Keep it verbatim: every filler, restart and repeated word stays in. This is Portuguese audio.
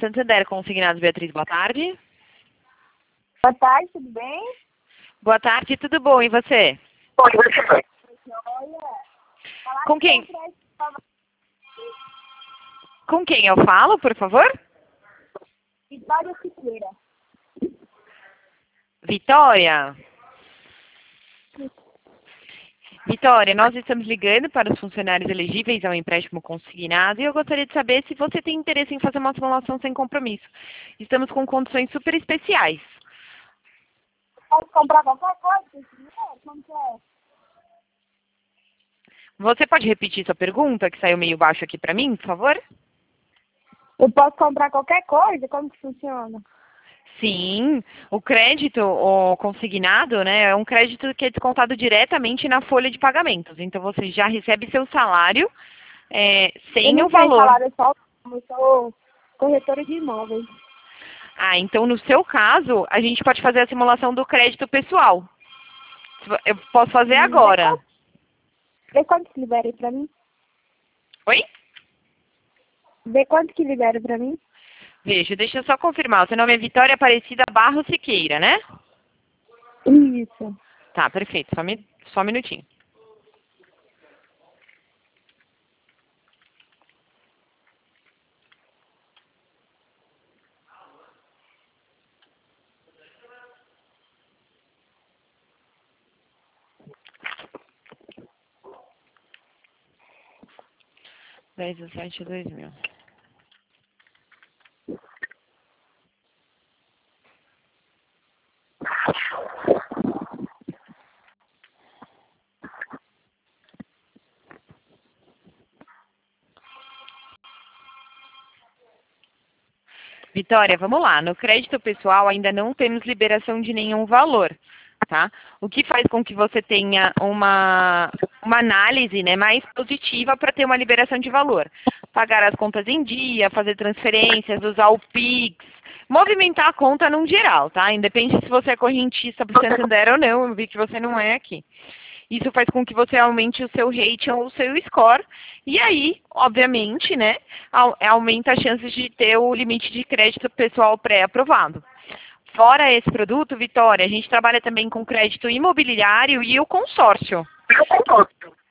Santander Consignados, Beatriz, boa tarde. Boa tarde, tudo bem? Boa tarde, tudo bom, e você? Oi, você. Olha, Com quem? Com quem eu falo, por favor? Vitória Siqueira. Vitória? Vitória, nós estamos ligando para os funcionários elegíveis ao empréstimo consignado e eu gostaria de saber se você tem interesse em fazer uma simulação sem compromisso. Estamos com condições super especiais. Posso comprar qualquer coisa com esse dinheiro? Como que é? Você pode repetir sua pergunta, que saiu meio baixo aqui para mim, por favor? Eu posso comprar qualquer coisa? Como que funciona? Sim, o crédito, o consignado, né, é um crédito que é descontado diretamente na folha de pagamentos. Então, você já recebe seu salário é, Eu sem não o tenho valor. salário, eu só eu sou corretora de imóveis. Ah, então, no seu caso, a gente pode fazer a simulação do crédito pessoal. Eu posso fazer Hum, agora. Vê quanto que libera aí pra mim? Oi? Vê quanto que libera pra mim? Veja, deixa eu só confirmar. O seu nome é Vitória Aparecida Barros Siqueira, né? Isso. Tá, perfeito. Só, mi- só um minutinho. dez do sete de dois mil. Vitória, vamos lá. No crédito pessoal ainda não temos liberação de nenhum valor, tá? O que faz com que você tenha uma, uma análise, né, mais positiva para ter uma liberação de valor. Pagar as contas em dia, fazer transferências, usar o Pix, movimentar a conta num geral, tá? Independe se você é correntista do Santander ou não, eu vi que você não é aqui. Isso faz com que você aumente o seu rating ou o seu score. E aí, obviamente, né, au- aumenta as chances de ter o limite de crédito pessoal pré-aprovado. Fora esse produto, Vitória, a gente trabalha também com crédito imobiliário e o consórcio.